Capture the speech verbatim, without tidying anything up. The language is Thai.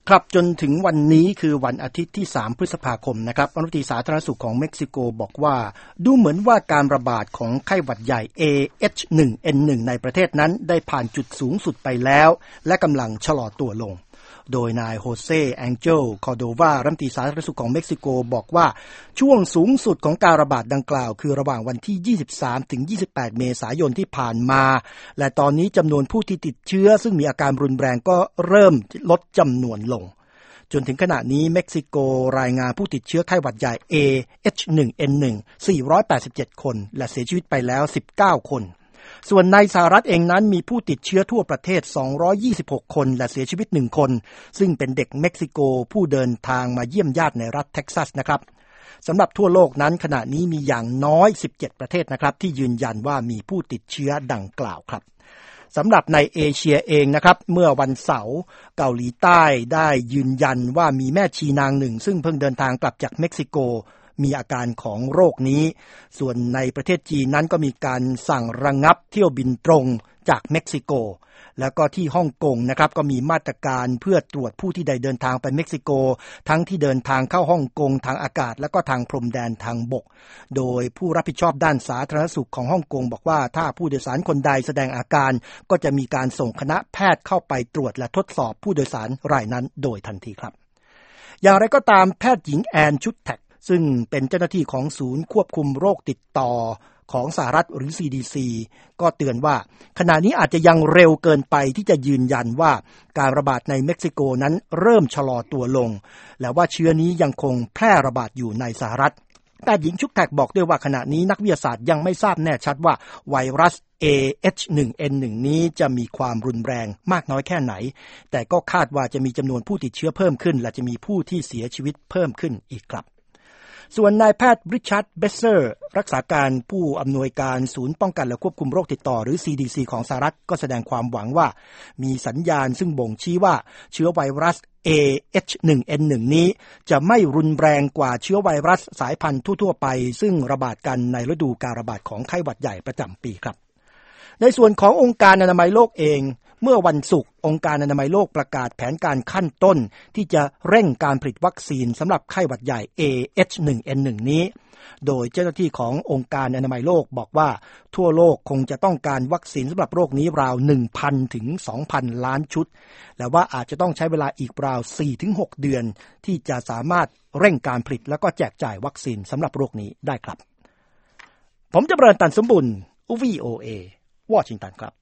ครับจนถึงวันนี้คือวันอาทิตย์ที่สามพฤษภาคมนะครับรัฐมนตรีสาธารณสุขของเม็กซิโกบอกว่าดูเหมือนว่าการระบาดของไข้หวัดใหญ่ เอ เอช วัน เอ็น วัน ในประเทศนั้นได้ผ่านจุดสูงสุดไปแล้วและกำลังชะลอตัวลงโดยนายโฮเซแองเจลคอร์โดวารัฐมนตรีสาธารณสุขของเม็กซิโกบอกว่าช่วงสูงสุดของการระบาดดังกล่าวคือระหว่างวันที่ยี่สิบสามถึงยี่สิบแปดเมษายนที่ผ่านมาและตอนนี้จำนวนผู้ที่ติดเชื้อซึ่งมีอาการรุนแรงก็เริ่มลดจำนวนลงจนถึงขณะนี้เม็กซิโกรายงานผู้ติดเชื้อไข้หวัดใหญ่ เอ เอช วัน เอ็น วัน สี่ร้อยแปดสิบเจ็ดคนและเสียชีวิตไปแล้วสิบเก้าคนส่วนในสหรัฐเองนั้นมีผู้ติดเชื้อทั่วประเทศสองร้อยยี่สิบหกคนและเสียชีวิตหนึ่งคนซึ่งเป็นเด็กเม็กซิโกผู้เดินทางมาเยี่ยมญาติในรัฐเท็กซัสนะครับสำหรับทั่วโลกนั้นขณะนี้มีอย่างน้อยสิบเจ็ดประเทศนะครับที่ยืนยันว่ามีผู้ติดเชื้อดังกล่าวครับสำหรับในเอเชียเองนะครับเมื่อวันเสาร์เกาหลีใต้ได้ยืนยันว่ามีแม่ชีนางหนึ่งซึ่งเพิ่งเดินทางกลับจากเม็กซิโกมีอาการของโรคนี้ส่วนในประเทศจีนนั้นก็มีการสั่งระงับเที่ยวบินตรงจากเม็กซิโกแล้วก็ที่ฮ่องกงนะครับก็มีมาตรการเพื่อตรวจผู้ที่ใดเดินทางไปเม็กซิโกทั้งที่เดินทางเข้าฮ่องกงทางอากาศและก็ทางพรมแดนทางบกโดยผู้รับผิดชอบด้านสาธารณสุขของฮ่องกงบอกว่าถ้าผู้โดยสารคนใดแสดงอาการก็จะมีการส่งคณะแพทย์เข้าไปตรวจและทดสอบผู้โดยสารรายนั้นโดยทันทีครับอย่างไรก็ตามแพทย์หญิงแอนชุดแท็กซึ่งเป็นเจ้าหน้าที่ของศูนย์ควบคุมโรคติดต่อของสหรัฐหรือ ซี ดี ซี ก็เตือนว่าขณะนี้อาจจะยังเร็วเกินไปที่จะยืนยันว่าการระบาดในเม็กซิโกนั้นเริ่มชะลอตัวลงและว่าเชื้อนี้ยังคงแพร่ระบาดอยู่ในสหรัฐแต่หญิงชุกแท็กบอกด้วยว่าขณะนี้นักวิทยาศาสตร์ยังไม่ทราบแน่ชัดว่าไวรัส เอ เอช วัน เอ็น วัน นี้จะมีความรุนแรงมากน้อยแค่ไหนแต่ก็คาดว่าจะมีจำนวนผู้ติดเชื้อเพิ่มขึ้นและจะมีผู้ที่เสียชีวิตเพิ่มขึ้นอีกครับส่วนนายแพทย์ริชาร์ดเบสเซอร์รักษาการผู้อำนวยการศูนย์ป้องกันและควบคุมโรคติดต่อหรือ ซี ดี ซี ของสหรัฐก็แสดงความหวังว่ามีสัญญาณซึ่งบ่งชี้ว่าเชื้อไวรัส เอ เอช วัน เอ็น วัน นี้จะไม่รุนแรงกว่าเชื้อไวรัสสายพันธุ์ทั่วๆไปซึ่งระบาดกันในฤดูการระบาดของไข้หวัดใหญ่ประจำปีครับในส่วนขององค์การอนามัยโลกเองเมื่อวันศุกร์องค์การอนามัยโลกประกาศแผนการขั้นต้นที่จะเร่งการผลิตวัคซีนสำหรับไข้หวัดใหญ่ เอ เอช วัน เอ็น วัน นี้โดยเจ้าหน้าที่ขององค์การอนามัยโลกบอกว่าทั่วโลกคงจะต้องการวัคซีนสำหรับโรคนี้ราว หนึ่งพัน ถึง สองพัน ล้านชุดและว่าอาจจะต้องใช้เวลาอีกราว สี่ถึงหก เดือนที่จะสามารถเร่งการผลิตและก็แจกจ่ายวัคซีนสำหรับโรคนี้ได้ครับผมจำเริญ ตันสมบุญ วี โอ เอ วอชิงตันครับ